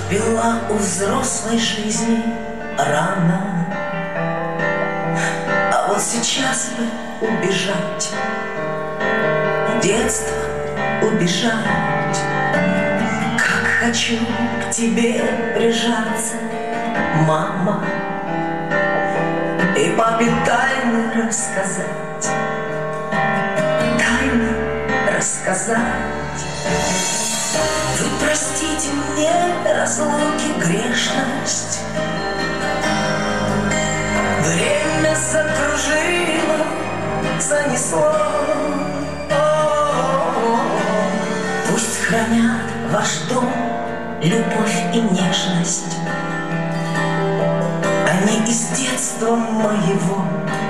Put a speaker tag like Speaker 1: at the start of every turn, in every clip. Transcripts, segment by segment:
Speaker 1: Пила у взрослой жизни рано, а вот сейчас бы убежать, в детство убежать. Как хочу к тебе прижаться, мама, и папе тайны рассказать, тайны рассказать. Вы простите мне разлуки, грешность. Время закружило, занесло. Пусть хранят ваш дом любовь и нежность. Они из детства моего,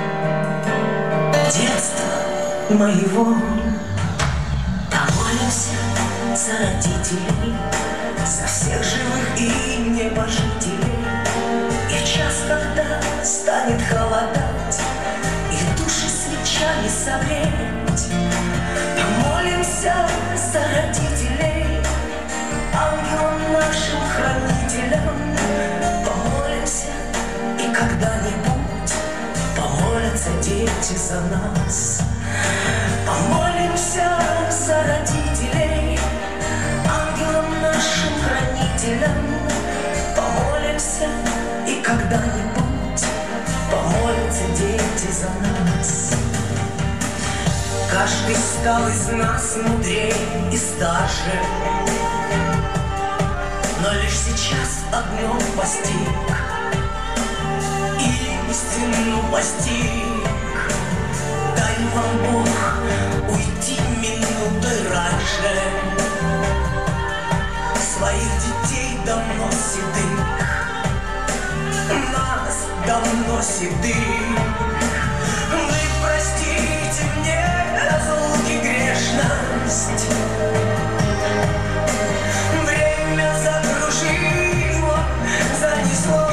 Speaker 1: детства моего. Помолимся за родителей, за всех живых и небожителей. И в час, когда станет холодать, их души свечами согреть. Помолимся за родителей, ангелам нашим хранителям. Помолимся, и когда-нибудь помолятся дети за нас. Помолимся за родителей, ангелам нашим хранителям. Помолимся, и когда-нибудь помолятся дети за нас. Каждый стал из нас мудрее и старше, но лишь сейчас огнем постиг, истину постиг. Дай вам Бог уйти минутой раньше, своих детей давно седых, нас давно седых. Вы простите мне разлуки, грешность. Время закружило, занесло.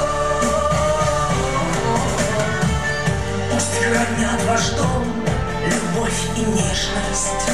Speaker 1: Пусть хранят ваш дом любовь и нежность.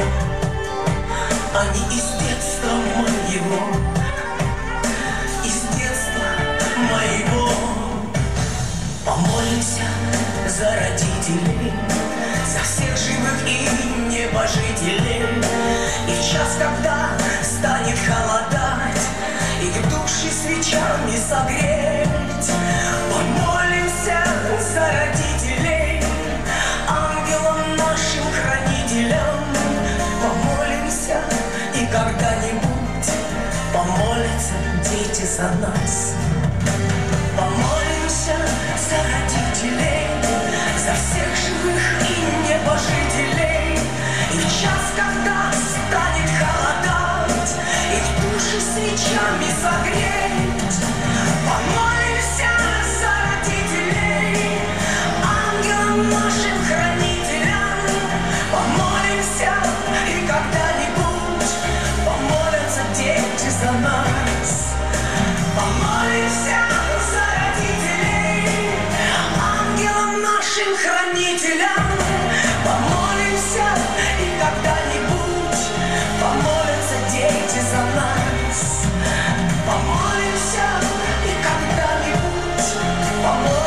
Speaker 1: Они из детства моего, из детства моего. Помолимся за родителей, за всех живых и небожителей. И в час, когда станет холодать, их души свечами согреть. Помолимся за родителей, ангелам нашим хранителям. Помолимся, и когда-нибудь помолятся дети за нас. Помолимся за родителей, за всех живых и небожителей. И в час, когда станет холодать, их души свечами согреть. Помолимся за родителей, ангелам нашим хранителям. Помолимся, и когда-нибудь помолятся дети за нас. Помолимся за родителей, ангелам нашим хранителям. Помолимся, и когда-нибудь помолятся дети за нас. Помолимся, и когда-нибудь помолятся.